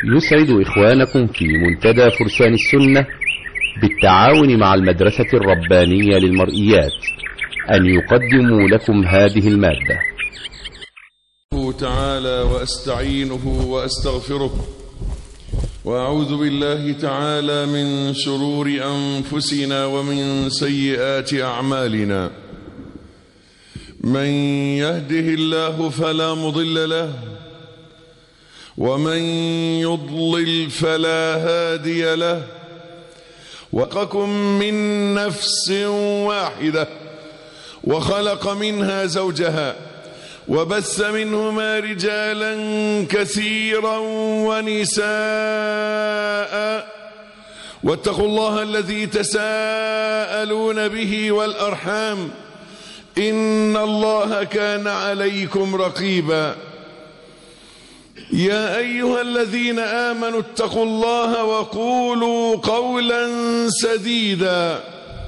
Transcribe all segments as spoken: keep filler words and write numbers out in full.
يسعد إخوانكم في منتدى فرسان السنة بالتعاون مع المدرسة الربانية للمرئيات أن يقدموا لكم هذه المادة. تعالى وأستعينه وأستغفره وأعوذ بالله تعالى من شرور أنفسنا ومن سيئات أعمالنا. من يهده الله فلا مضل له ومن يضلل فلا هادي له. وخلقكم من نفس واحدة وخلق منها زوجها وبث منهما رجالا كثيرا ونساء واتقوا الله الذي تساءلون به والأرحام إن الله كان عليكم رقيبا. يا أيها الذين آمنوا اتقوا الله وقولوا قولا سديدا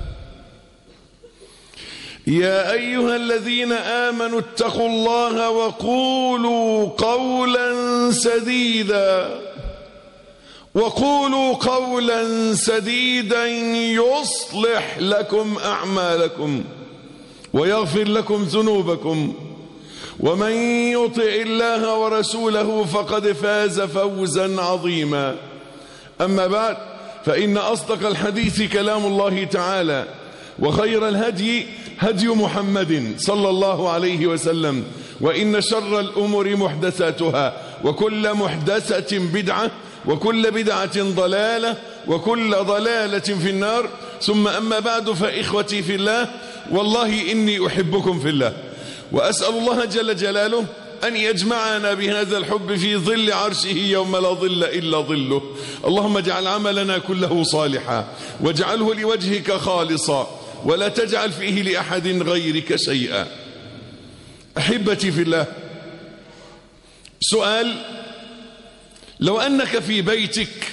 يا أيها الذين آمنوا اتقوا الله وقولوا قولا سديدا وقولوا قولا سديدا يصلح لكم أعمالكم ويغفر لكم ذنوبكم ومن يطع الله ورسوله فقد فاز فوزا عظيما. أما بعد، فإن أصدق الحديث كلام الله تعالى، وخير الهدي هدي محمد صلى الله عليه وسلم، وإن شر الأمور محدثاتها، وكل محدثة بدعة، وكل بدعة ضلالة، وكل ضلالة في النار. ثم أما بعد، فإخوتي في الله، والله إني أحبكم في الله، وأسأل الله جل جلاله أن يجمعنا بهذا الحب في ظل عرشه يوم لا ظل إلا ظله. اللهم اجعل عملنا كله صالحا واجعله لوجهك خالصا ولا تجعل فيه لأحد غيرك شيئا. أحبتي في الله، سؤال: لو أنك في بيتك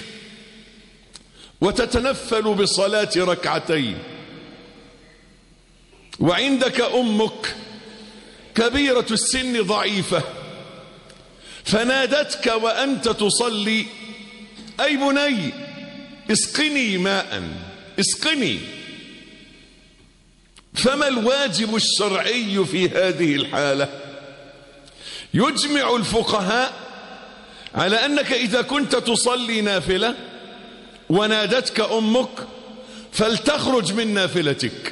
وتتنفل بصلاة ركعتين وعندك أمك كبيرة السن ضعيفة فنادتك وأنت تصلي: أي بني اسقني ماء اسقني، فما الواجب الشرعي في هذه الحالة؟ يجمع الفقهاء على أنك إذا كنت تصلي نافلة ونادتك أمك فلتخرج من نافلتك،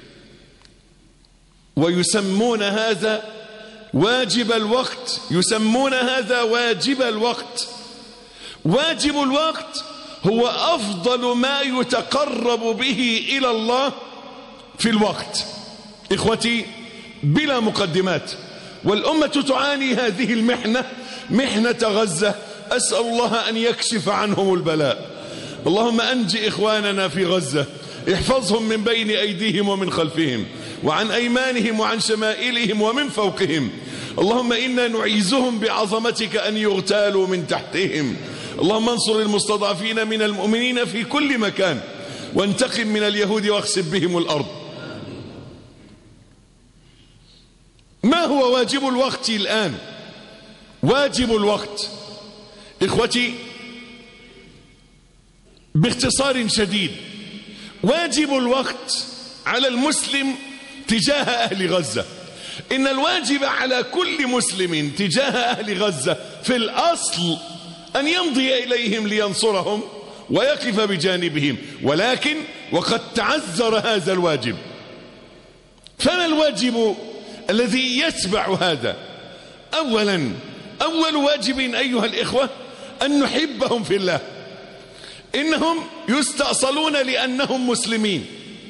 ويسمون هذا واجب الوقت، يسمون هذا واجب الوقت. واجب الوقت هو أفضل ما يتقرب به إلى الله في الوقت. إخوتي، بلا مقدمات، والأمة تعاني هذه المحنة، محنة غزة. أسأل الله أن يكشف عنهم البلاء. اللهم أنج إخواننا في غزة، احفظهم من بين أيديهم ومن خلفهم وعن أيمانهم وعن شمائلهم ومن فوقهم. اللهم إنا نعيذهم بعظمتك أن يغتالوا من تحتهم. اللهم انصر المستضعفين من المؤمنين في كل مكان، وانتقم من اليهود واخسف بهم الأرض. ما هو واجب الوقت الآن؟ واجب الوقت إخوتي باختصار شديد، واجب الوقت على المسلم تجاه أهل غزة. إن الواجب على كل مسلم تجاه أهل غزة في الأصل أن يمضي إليهم لينصرهم ويقف بجانبهم، ولكن وقد تعذر هذا الواجب. فما الواجب الذي يتبع هذا؟ أولا، أول واجب أيها الإخوة أن نحبهم في الله. إنهم يستأصلون لأنهم مسلمين،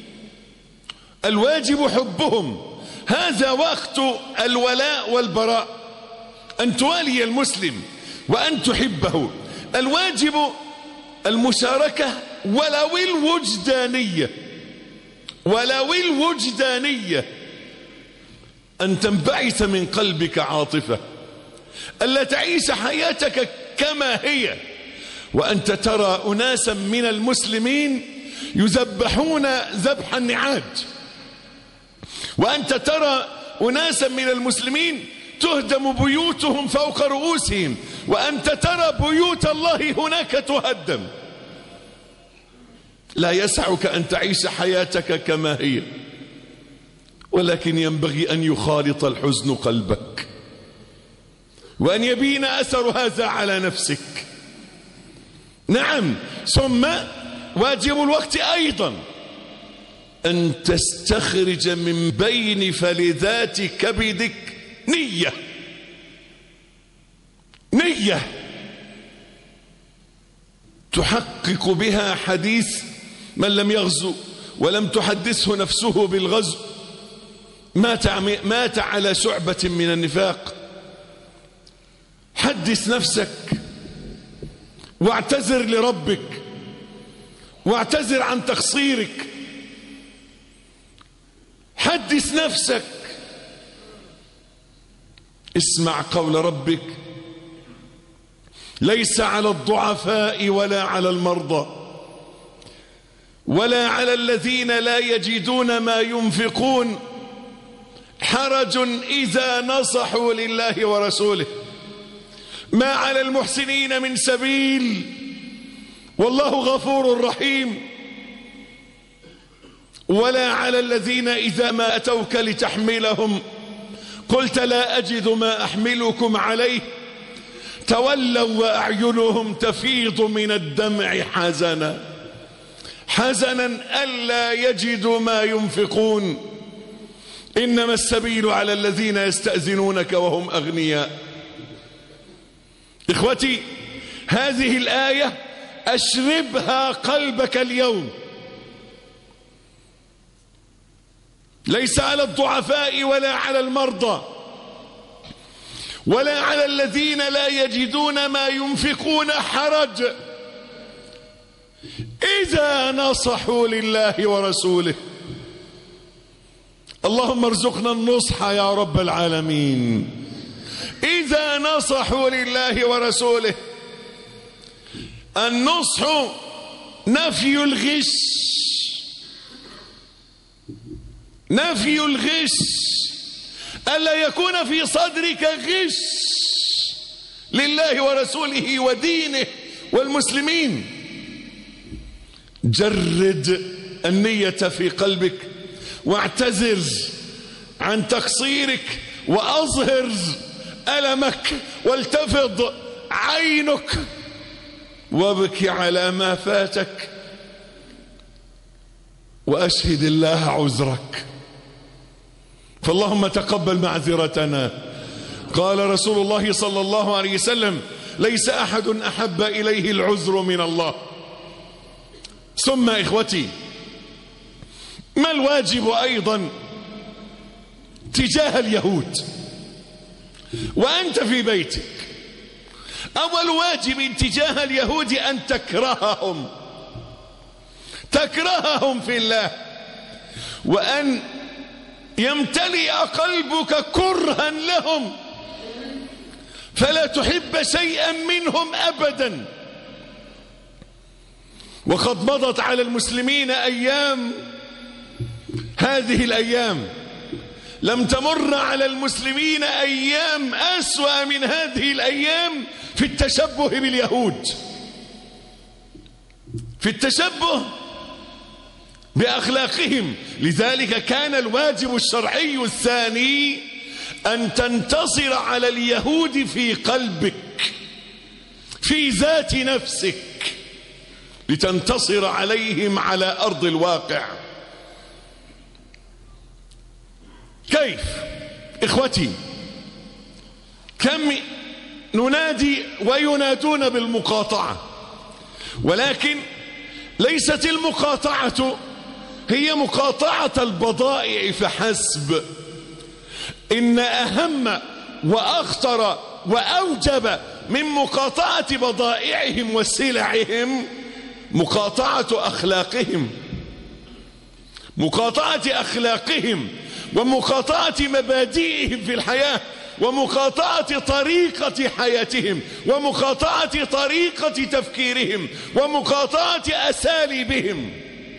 الواجب حبهم. هذا وقت الولاء والبراء، أن توالي المسلم وأن تحبه. الواجب المشاركة ولو الوجدانية، ولو الوجدانية، أن تنبعث من قلبك عاطفة، ألا تعيش حياتك كما هي وأنت ترى أناسا من المسلمين يذبحون ذبح النعاج، وأنت ترى أناسا من المسلمين تهدم بيوتهم فوق رؤوسهم، وأنت ترى بيوت الله هناك تهدم. لا يسعك أن تعيش حياتك كما هي، ولكن ينبغي أن يخالط الحزن قلبك، وأن يبين أثر هذا على نفسك. نعم، ثم واجب الوقت أيضا أن تستخرج من بين فلذات كبدك نية نية تحقق بها حديث من لم يغزو ولم تحدثه نفسه بالغزو مات مات على شعبة من النفاق. حدث نفسك واعتذر لربك واعتذر عن تقصيرك. حدث نفسك. اسمع قول ربك: ليس على الضعفاء ولا على المرضى ولا على الذين لا يجدون ما ينفقون حرج إذا نصحوا لله ورسوله ما على المحسنين من سبيل والله غفور رحيم. ولا على الذين إذا ما أتوك لتحملهم قلت لا أجد ما أحملكم عليه تولوا وأعينهم تفيض من الدمع حزنا حزنا ألا يجدوا ما ينفقون إنما السبيل على الذين يستأذنونك وهم أغنياء. إخوتي، هذه الآية أشربها قلبك اليوم. ليس على الضعفاء ولا على المرضى ولا على الذين لا يجدون ما ينفقون حرج إذا نصحوا لله ورسوله. اللهم ارزقنا النصح يا رب العالمين. إذا نصحوا لله ورسوله. النصح نفي الغش، نفي الغش، ألا يكون في صدرك غش لله ورسوله ودينه والمسلمين. جرد النية في قلبك واعتذر عن تقصيرك وأظهر ألمك والتفض عينك وابكي على ما فاتك وأشهد الله عذرك. فاللهم تقبل معذرتنا. قال رسول الله صلى الله عليه وسلم: ليس أحد أحب إليه العذر من الله. ثم إخوتي، ما الواجب أيضا تجاه اليهود وأنت في بيتك؟ أول واجب تجاه اليهود أن تكرههم، تكرههم في الله، وأن يمتلئ قلبك كرها لهم فلا تحب شيئا منهم أبدا. وقد مضت على المسلمين أيام، هذه الأيام لم تمر على المسلمين أيام أسوأ من هذه الأيام في التشبه باليهود، في التشبه بأخلاقهم. لذلك كان الواجب الشرعي الثاني أن تنتصر على اليهود في قلبك، في ذات نفسك، لتنتصر عليهم على أرض الواقع. كيف؟ إخوتي، كم ننادي وينادون بالمقاطعة، ولكن ليست المقاطعة هي مقاطعة البضائع فحسب. إن أهم وأخطر وأوجب من مقاطعة بضائعهم وسلعهم مقاطعة أخلاقهم، مقاطعة أخلاقهم ومقاطعة مبادئهم في الحياة ومقاطعة طريقة حياتهم ومقاطعة طريقة تفكيرهم ومقاطعة أساليبهم.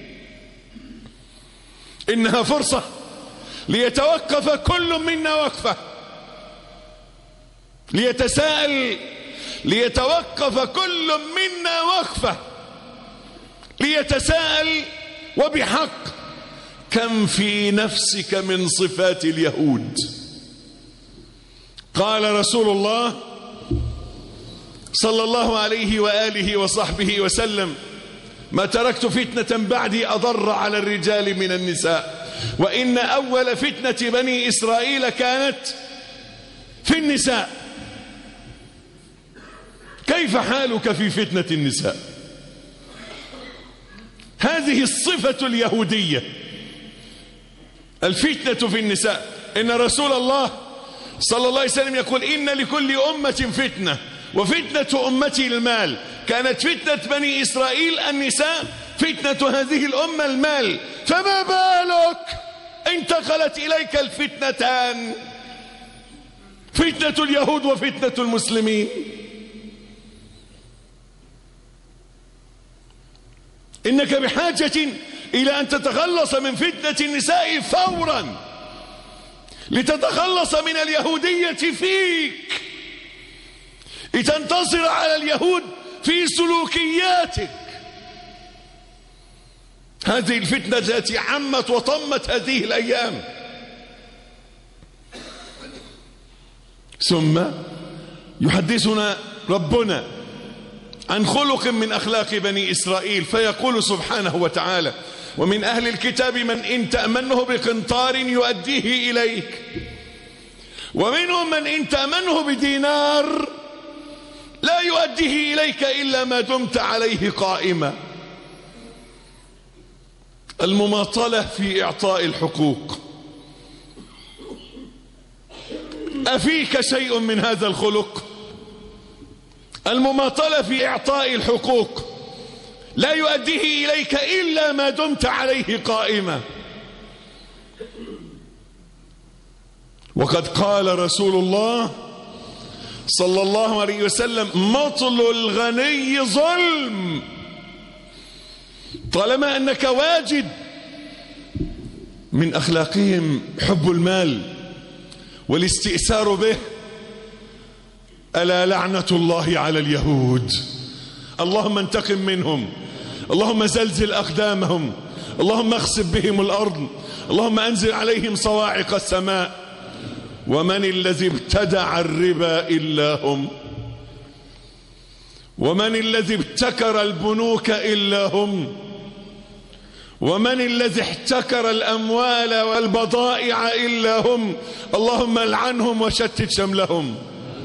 إنها فرصة ليتوقف كل منا وقفة، ليتساءل ليتوقف كل منا وقفة ليتساءل وبحق: كم في نفسك من صفات اليهود؟ قال رسول الله صلى الله عليه وآله وصحبه وسلم: ما تركت فتنة بعدي أضر على الرجال من النساء، وإن أول فتنة بني إسرائيل كانت في النساء. كيف حالك في فتنة النساء؟ هذه الصفة اليهودية، الفتنة في النساء. إن رسول الله صلى الله عليه وسلم يقول: إن لكل أمة فتنة وفتنة أمتي المال. كانت فتنة بني إسرائيل النساء، فتنة هذه الأمة المال، فما بالك انتقلت إليك الفتنتان، فتنة اليهود وفتنة المسلمين. إنك بحاجة إلى أن تتخلص من فتنة النساء فورا لتتخلص من اليهودية فيك، لتنتصر على اليهود في سلوكياتك. هذه الفتنة التي عمت وطمت هذه الأيام. ثم يحدثنا ربنا عن خلق من أخلاق بني إسرائيل، فيقول سبحانه وتعالى: ومن أهل الكتاب من إن تأمنه بقنطار يؤديه إليك، ومنهم من إن تأمنه بدينار لا يؤديه إليك إلا ما دمت عليه قائما. المماطلة في إعطاء الحقوق. أفيك شيء من هذا الخلق؟ المماطلة في إعطاء الحقوق لا يؤديه إليك إلا ما دمت عليه قائما. وقد قال رسول الله صلى الله عليه وسلم: مطل الغني ظلم. طالما أنك واجد من أخلاقهم حب المال والاستئثار به، ألا لعنة الله على اليهود. اللهم انتقم منهم، اللهم زلزل أقدامهم، اللهم اخسف بهم الأرض، اللهم أنزل عليهم صواعق السماء. ومن الذي ابتدع الربا إلا هم، ومن الذي ابتكر البنوك إلا هم، ومن الذي احتكر الأموال والبضائع إلا هم. اللهم العنهم وشتت شملهم.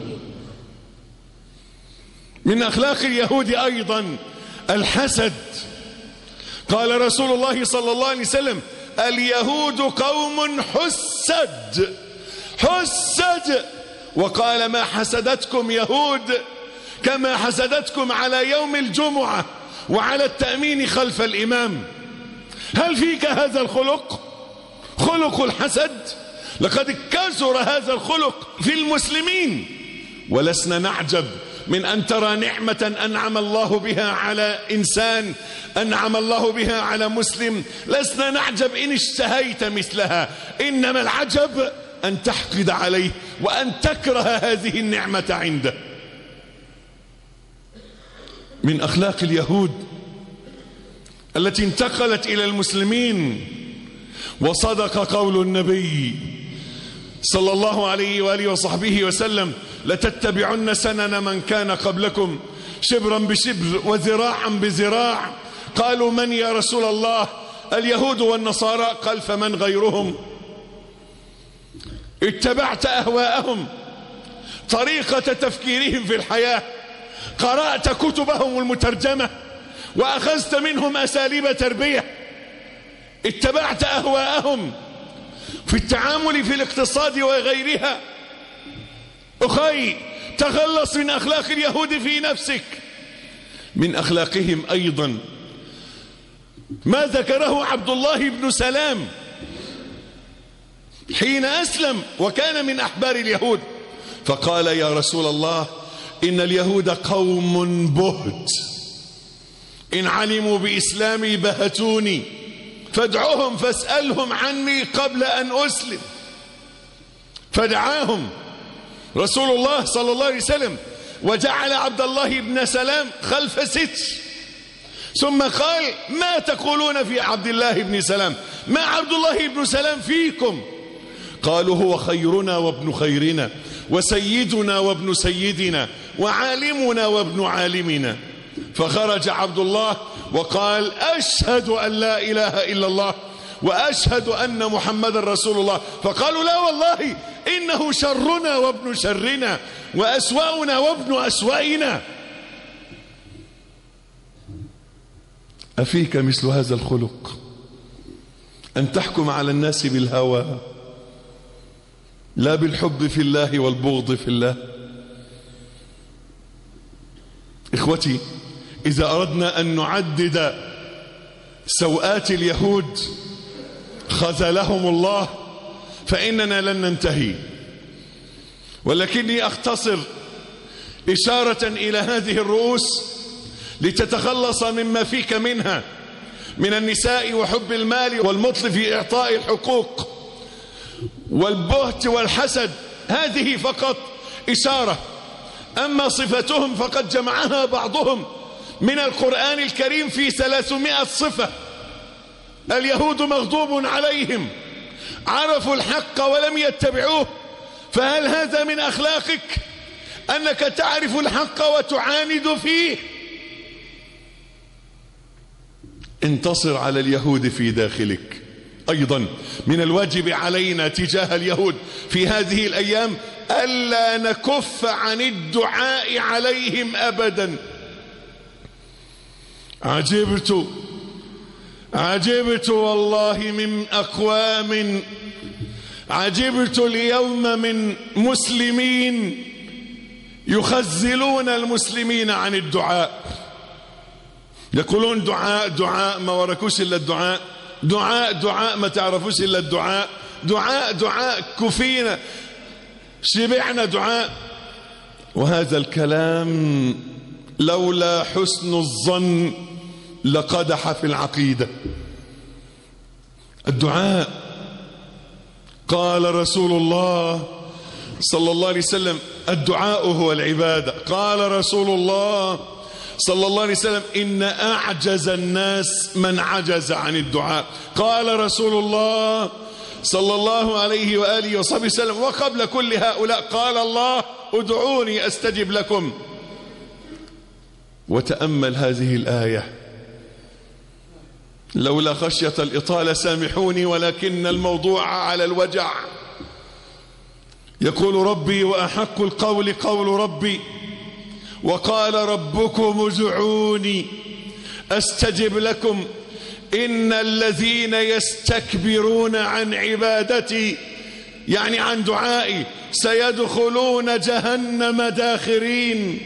من أخلاق اليهود أيضا الحسد. قال رسول الله صلى الله عليه وسلم: اليهود قوم حسد حسد. وقال: ما حسدتكم يهود كما حسدتكم على يوم الجمعة وعلى التأمين خلف الإمام. هل فيك هذا الخلق، خلق الحسد؟ لقد كثر هذا الخلق في المسلمين، ولسنا نعجب من أن ترى نعمة أنعم الله بها على إنسان، أنعم الله بها على مسلم، لسنا نعجب إن اشتهيت مثلها، إنما العجب أن تحقد عليه وأن تكره هذه النعمة عنده. من أخلاق اليهود التي انتقلت إلى المسلمين، وصدق قول النبي صلى الله عليه وآله وصحبه وسلم: لتتبعن سنن من كان قبلكم شبرا بشبر وذراعا بذراع. قالوا: من يا رسول الله؟ اليهود والنصارى. قال: فمن غيرهم؟ اتبعت أهواءهم، طريقة تفكيرهم في الحياة، قرأت كتبهم المترجمة وأخذت منهم أساليب تربية، اتبعت أهواءهم في التعامل في الاقتصاد وغيرها. أخي، تخلص من أخلاق اليهود في نفسك. من أخلاقهم أيضا ما ذكره عبد الله بن سلام حين أسلم وكان من أحبار اليهود، فقال: يا رسول الله، إن اليهود قوم بهت، إن علموا بإسلامي بهتوني، فادعوهم فاسألهم عني قبل أن أسلم. فدعاهم رسول الله صلى الله عليه وسلم وجعل عبد الله بن سلام خلف ستر، ثم قال ما تقولون في عبد الله بن سلام؟ ما عبد الله بن سلام فيكم؟ قالوا هو خيرنا وابن خيرنا وسيدنا وابن سيدنا وعالمنا وابن عالمنا. فخرج عبد الله وقال أشهد أن لا إله إلا الله وأشهد أن محمد رسول الله. فقالوا لا والله إنه شرنا وابن شرنا وأسوأنا وابن أسوأنا. أفيك مثل هذا الخلق أن تحكم على الناس بالهوى لا بالحب في الله والبغض في الله؟ إخوتي، إذا أردنا أن نعدد سوءات اليهود خذلهم الله فإننا لن ننتهي، ولكني أختصر إشارة إلى هذه الرؤوس لتتخلص مما فيك منها من النساء وحب المال والمطل في إعطاء الحقوق والبهت والحسد. هذه فقط إشارة، أما صفتهم فقد جمعها بعضهم من القرآن الكريم في ثلاثمائة صفة. اليهود مغضوب عليهم، عرفوا الحق ولم يتبعوه. فهل هذا من أخلاقك أنك تعرف الحق وتعاند فيه؟ انتصر على اليهود في داخلك. أيضا من الواجب علينا تجاه اليهود في هذه الأيام ألا نكف عن الدعاء عليهم أبدا. عجبت عجبت والله من أقوام، عجبت اليوم من مسلمين يخزلون المسلمين عن الدعاء. يقولون دعاء دعاء، ما وركوش إلا الدعاء، دعاء دعاء ما تعرفوش إلا الدعاء، دعاء دعاء كفينا شبعنا دعاء. وهذا الكلام لولا حسن الظن لقدح في العقيدة. الدعاء، قال رسول الله صلى الله عليه وسلم الدعاء هو العبادة. قال رسول الله صلى الله عليه وسلم إن أعجز الناس من عجز عن الدعاء. قال رسول الله صلى الله عليه وآله وصحبه وسلم وقبل كل هؤلاء قال الله ادعوني أستجب لكم. وتأمل هذه الآية، لولا خشية الإطالة سامحوني ولكن الموضوع على الوجع. يقول ربي وأحق القول قول ربي وقال ربكم ادعوني أستجب لكم إن الذين يستكبرون عن عبادتي يعني عن دعائي سيدخلون جهنم داخرين.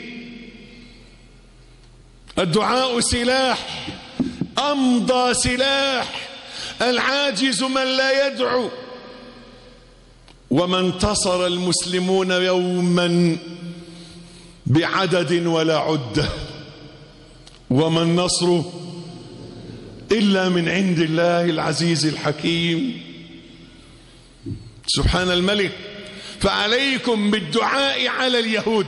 الدعاء سلاح، أمضى سلاح. العاجز من لا يدعو. وما انتصر المسلمون يوما بعدد ولا عدة، وما النصر إلا من عند الله العزيز الحكيم. سبحان الملك. فعليكم بالدعاء على اليهود.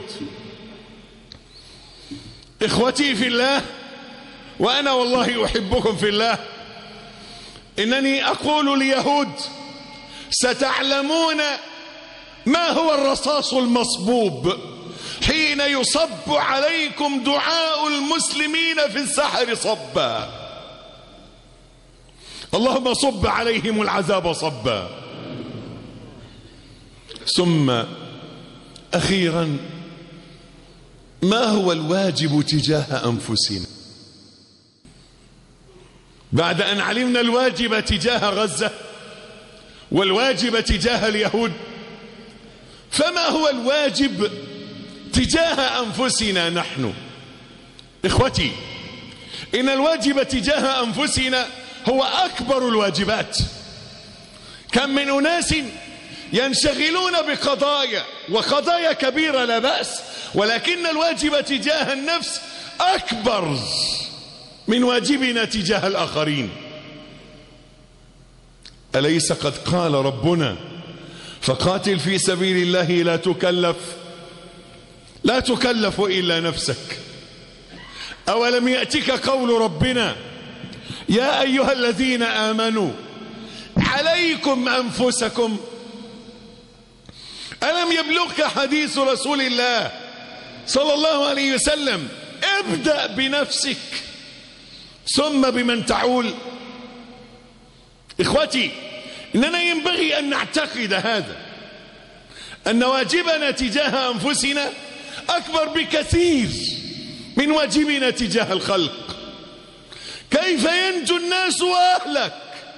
إخوتي في الله، وأنا والله أحبكم في الله، إنني أقول ليهود ستعلمون ما هو الرصاص المصبوب حين يصب عليكم دعاء المسلمين في السحر صبا. اللهم صب عليهم العذاب صبا. ثم أخيرا، ما هو الواجب تجاه أنفسنا بعد أن علمنا الواجب تجاه غزة والواجب تجاه اليهود؟ فما هو الواجب تجاه أنفسنا نحن؟ إخوتي، إن الواجب تجاه أنفسنا هو أكبر الواجبات. كم من أناس ينشغلون بقضايا، وقضايا كبيرة لا بأس، ولكن الواجب تجاه النفس أكبر من واجبنا تجاه الآخرين. أليس قد قال ربنا فقاتل في سبيل الله لا تكلف لا تكلف إلا نفسك. أولم يأتك قول ربنا يا أيها الذين آمنوا عليكم أنفسكم. ألم يبلغك حديث رسول الله صلى الله عليه وسلم ابدأ بنفسك ثم بمن تعول. إخوتي، إننا ينبغي أن نعتقد هذا، أن واجبنا تجاه أنفسنا أكبر بكثير من واجبنا تجاه الخلق. كيف ينجو الناس وأهلك؟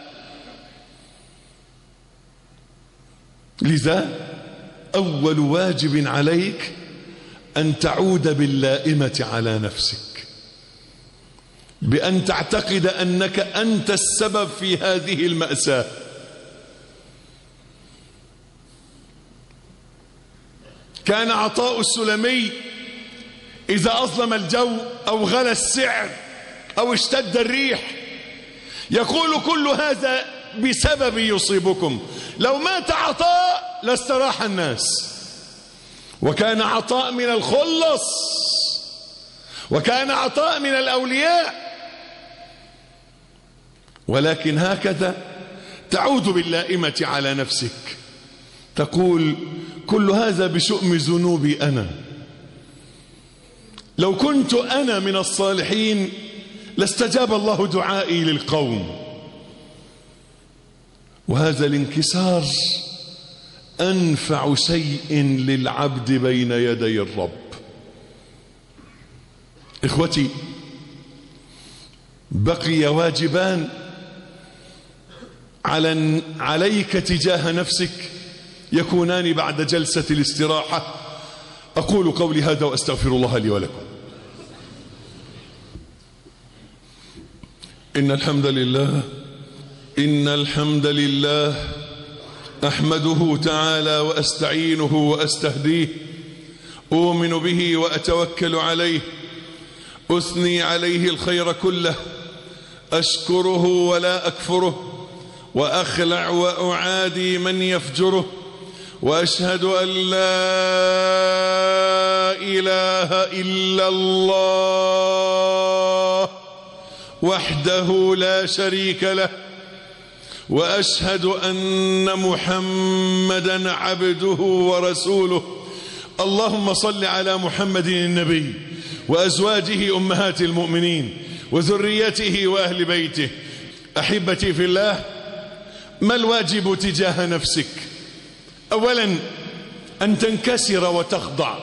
لذا أول واجب عليك أن تعود باللائمة على نفسك، بأن تعتقد أنك أنت السبب في هذه المأساة. كان عطاء السلمي إذا أظلم الجو أو غلى السعر أو اشتد الريح يقول كل هذا بسبب يصيبكم. لو مات عطاء لاستراح الناس. وكان عطاء من الخلص، وكان عطاء من الأولياء. ولكن هكذا تعود باللائمة على نفسك، تقول كل هذا بشؤم ذنوبي أنا. لو كنت أنا من الصالحين لاستجاب الله دعائي للقوم. وهذا الانكسار أنفع شيء للعبد بين يدي الرب. إخوتي، بقي واجبان على عليك تجاه نفسك يكونان بعد جلسة الاستراحة. أقول قولي هذا وأستغفر الله لي ولكم. إن الحمد لله إن الحمد لله أحمده تعالى وأستعينه وأستهديه، أؤمن به وأتوكل عليه، أثني عليه الخير كله، أشكره ولا أكفره، وأخلع وأعادي من يفجره، وأشهد أن لا إله إلا الله وحده لا شريك له، وأشهد أن محمدا عبده ورسوله. اللهم صل على محمد النبي وأزواجه أمهات المؤمنين وذريته وأهل بيته. أحبتي في الله، ما الواجب تجاه نفسك؟ أولا أن تنكسر وتخضع.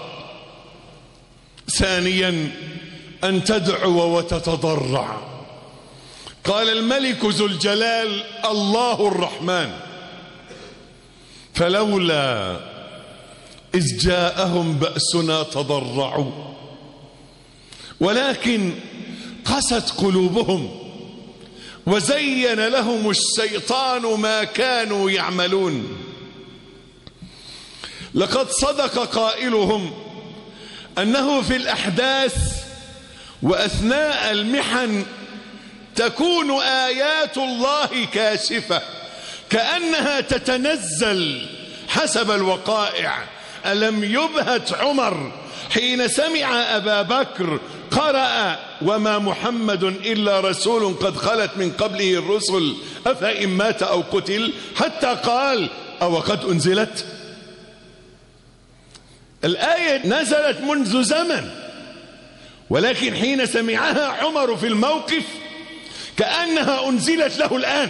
ثانيا أن تدعو وتتضرع. قال الملك ذو الجلال الله الرحمن فلولا إذ جاءهم بأسنا تضرعوا ولكن قست قلوبهم وزين لهم الشيطان ما كانوا يعملون. لقد صدق قائلهم أنه في الأحداث وأثناء المحن تكون آيات الله كاشفة كأنها تتنزل حسب الوقائع. ألم يبهت عمر حين سمع أبا بكر قرأ وما محمد إلا رسول قد خلت من قبله الرسل أفإن مات أو قتل، حتى قال أو قد أنزلت. الآية نزلت منذ زمن، ولكن حين سمعها عمر في الموقف كأنها أنزلت له الآن.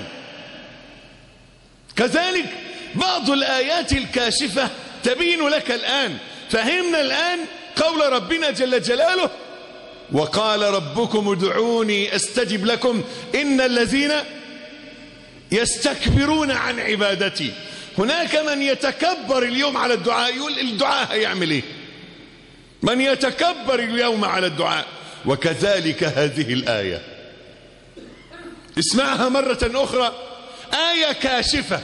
كذلك بعض الآيات الكاشفة تبين لك الآن. فهمنا الآن قول ربنا جل جلاله وقال ربكم ادعوني أستجب لكم إن الذين يستكبرون عن عبادتي. هناك من يتكبر اليوم على الدعاء، يقول الدعاء هيعمل ايه؟ من يتكبر اليوم على الدعاء. وكذلك هذه الآية، اسمعها مرة أخرى، آية كاشفة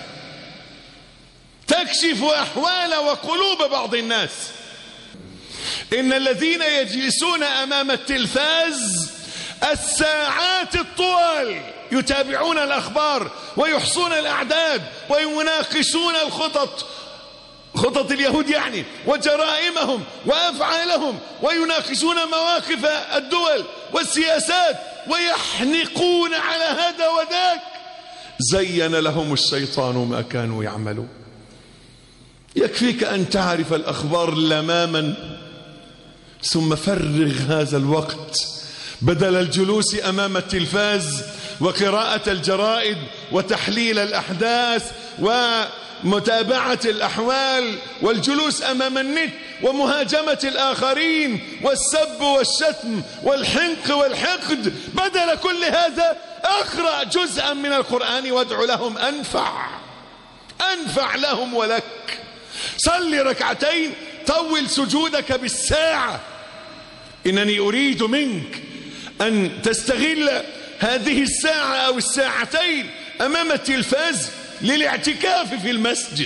تكشف أحوال وقلوب بعض الناس. إن الذين يجلسون أمام التلفاز الساعات الطوال يتابعون الأخبار ويحصون الأعداد ويناقشون الخطط خطط اليهود يعني وجرائمهم وأفعالهم، ويناقشون مواقف الدول والسياسات ويحنقون على هذا وذاك. زين لهم الشيطان ما كانوا يعملون. يكفيك أن تعرف الأخبار لماما ثم فرغ هذا الوقت بدل الجلوس أمام التلفاز وقراءة الجرائد وتحليل الأحداث ومتابعة الأحوال والجلوس أمام النت ومهاجمة الآخرين والسب والشتم والحنق والحقد. بدل كل هذا اقرأ جزءا من القرآن وادع لهم، أنفع أنفع لهم ولك. صل ركعتين، طول سجودك بالساعة. إنني أريد منك أن تستغل هذه الساعة أو الساعتين أمام التلفاز للاعتكاف في المسجد.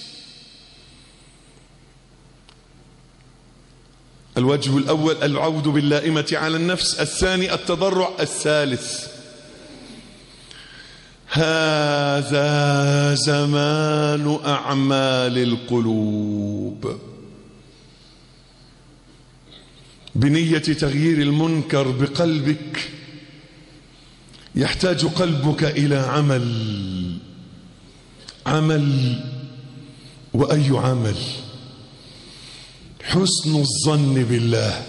الوجه الأول العود باللائمة على النفس، الثاني التضرع، الثالث هذا زمان أعمال القلوب. بنية تغيير المنكر بقلبك يحتاج قلبك إلى عمل. عمل، وأي عمل؟ حسن الظن بالله،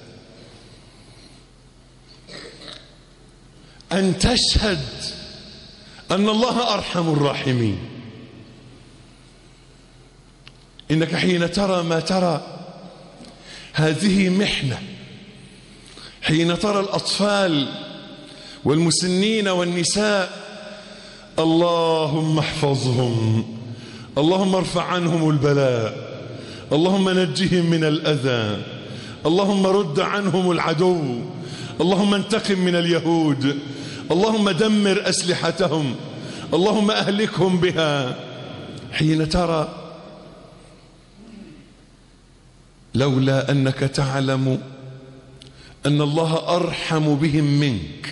أن تشهد أن الله أرحم الراحمين. إنك حين ترى ما ترى هذه محنة، حين ترى الأطفال والمسنين والنساء اللهم احفظهم، اللهم ارفع عنهم البلاء، اللهم نجهم من الأذى، اللهم رد عنهم العدو، اللهم انتقم من اليهود، اللهم دمر أسلحتهم، اللهم أهلكهم بها. حين ترى لولا أنك تعلم أن الله أرحم بهم منك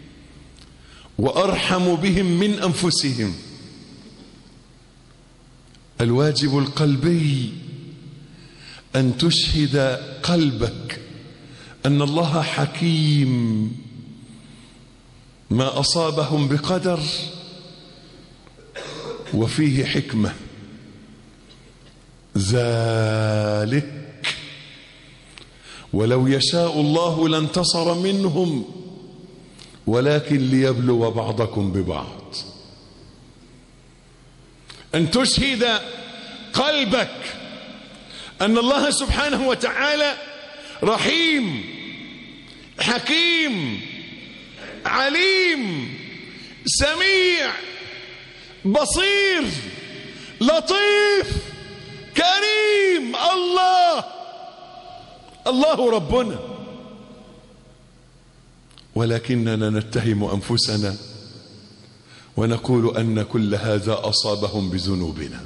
وأرحم بهم من أنفسهم. الواجب القلبي أن تشهد قلبك أن الله حكيم، ما أصابهم بقدر وفيه حكمة. ذلك ولو يشاء الله لانتصر منهم ولكن ليبلو بعضكم ببعض. أن تشهد قلبك أن الله سبحانه وتعالى رحيم حكيم عليم سميع بصير لطيف كريم. الله الله ربنا، ولكننا نتهم أنفسنا ونقول أن كل هذا أصابهم بذنوبنا.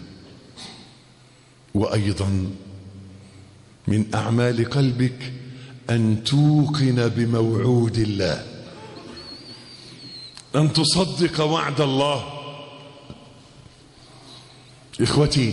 وأيضا من أعمال قلبك أن توقن بموعود الله، أن تصدق وعد الله. إخوتي،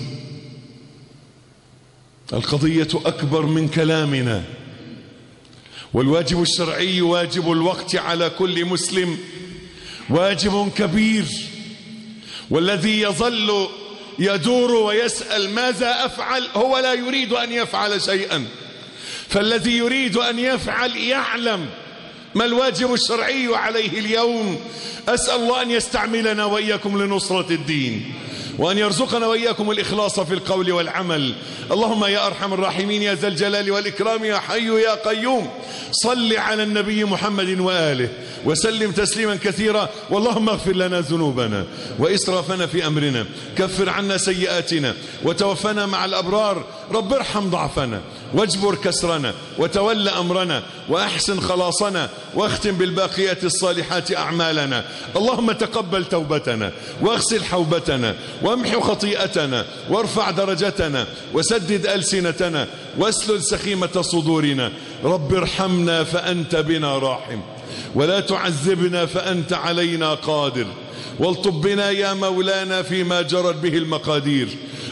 القضية أكبر من كلامنا، والواجب الشرعي واجب الوقت على كل مسلم واجب كبير. والذي يظل يدور ويسأل ماذا أفعل هو لا يريد أن يفعل شيئا، فالذي يريد أن يفعل يعلم ما الواجب الشرعي عليه اليوم. أسأل الله أن يستعملنا وإياكم لنصرة الدين، وأن يرزقنا وإياكم الإخلاص في القول والعمل. اللهم يا أرحم الراحمين يا ذا الجلال والإكرام يا حي يا قيوم، صل على النبي محمد وآله وسلم تسليما كثيرا. واللهم اغفر لنا ذنوبنا وإسرافنا في أمرنا، كفر عنا سيئاتنا وتوفنا مع الأبرار. رب ارحم ضعفنا واجبر كسرنا وتول أمرنا وأحسن خلاصنا، واختم بالباقيات الصالحات أعمالنا. اللهم تقبل توبتنا واغسل حوبتنا وامحو خطيئتنا وارفع درجتنا وسدد ألسنتنا واسلل سخيمة صدورنا. رب ارحمنا فأنت بنا راحم، ولا تعذبنا فأنت علينا قادر، والطب بنا يا مولانا فيما جرت به المقادير.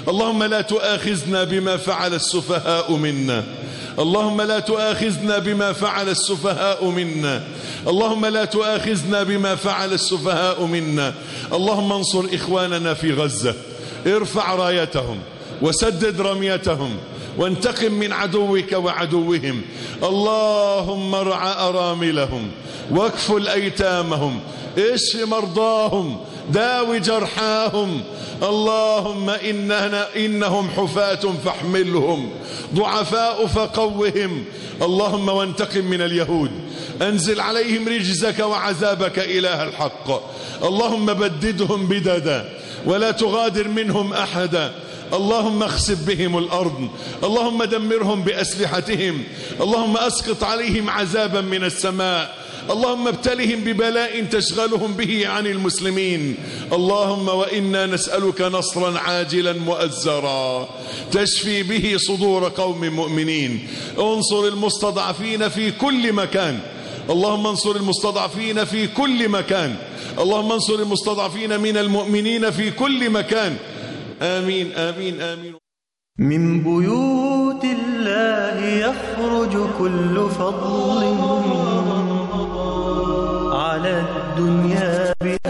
اللهم لا تؤاخذنا بما فعل السفهاء منا اللهم لا تؤاخذنا بما فعل السفهاء منا اللهم لا تؤاخذنا بما فعل السفهاء منا اللهم انصر إخواننا في غزة، ارفع رايتهم وسدد رميتهم وانتقم من عدوك وعدوهم. اللهم ارع أراملهم واكفل أيتامهم، اشف مرضاهم، داو جرحاهم. اللهم إننا إنهم حفاة فاحملهم، ضعفاء فقوهم. اللهم وانتقم من اليهود، أنزل عليهم رجزك وعذابك إله الحق. اللهم بددهم بددا ولا تغادر منهم أحدا. اللهم اخسف بهم الأرض، اللهم دمرهم بأسلحتهم، اللهم أسقط عليهم عذابا من السماء، اللهم ابتلهم ببلاء تشغلهم به عن المسلمين. اللهم وإنا نسألك نصرا عاجلا مؤزرا تشفي به صدور قوم مؤمنين. انصر المستضعفين في كل مكان، اللهم انصر المستضعفين في كل مكان، اللهم انصر المستضعفين من المؤمنين في كل مكان. آمين آمين آمين. من بيوت الله يخرج كل فضل على الدنيا.